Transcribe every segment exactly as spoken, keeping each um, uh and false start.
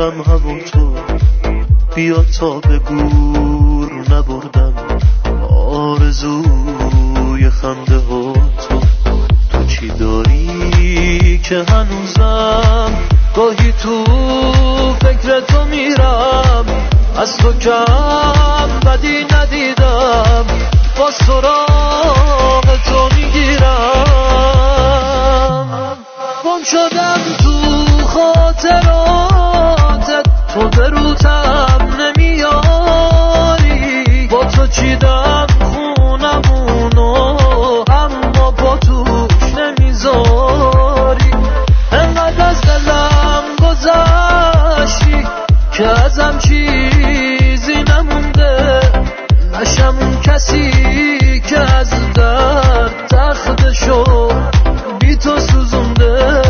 دارم همون تو، بیا تا به گور نبردم آرزوی خنده ها تو. تو چی داری که هنوزم گاهی تو فکر تو میرم، از تو کم بدی ندیدم، با سراغ تو میگیرم. گم شدم تو خاطراتت، تو به روتم نمیاری، با تو چیدم خونمونو اما با توش نمیذاری. انقدر از دلم گذشتی که ازم چیزی نمونده، نشم اون کسی که از درد تختشو بی تو سوزونده.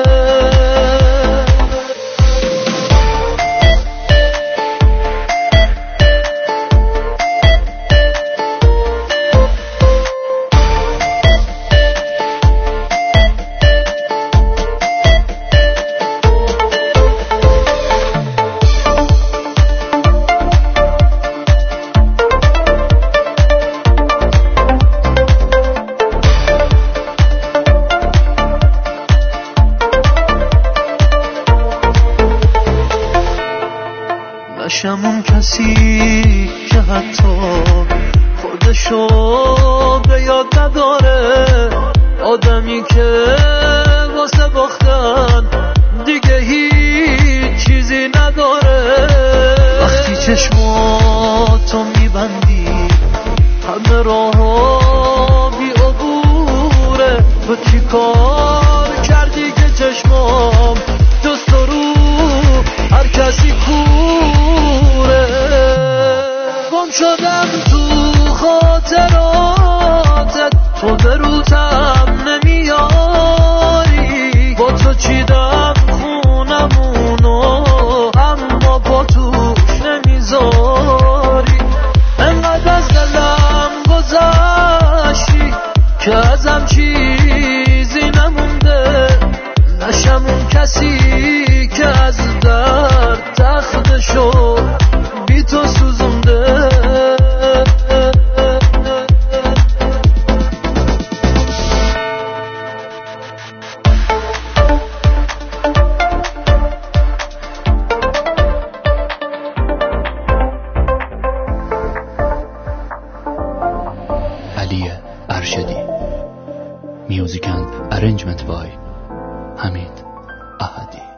نشم اون کسی که حتی خودشو به یاد نداره، آدمی که واسه باختن دیگه هیچ چیزی نداره. وقتی چشماتو میبندی همه راه‌ها بی عبوره، تو چی کار کردی که چشمام جز تو رو هر کسی کوره. گم شدم تو خاطراتت، تو به روتم نمیاری، با تو چیدم خونمونو اما با توش نمیذاری. انقدر از دلم گذشتی که ازم چیزی نمونده، نشم اون کسی که از درد تختشو بی تو سوزونده. علی ارشدی. میوزیک اند ارنجمنت بای حمید احدی.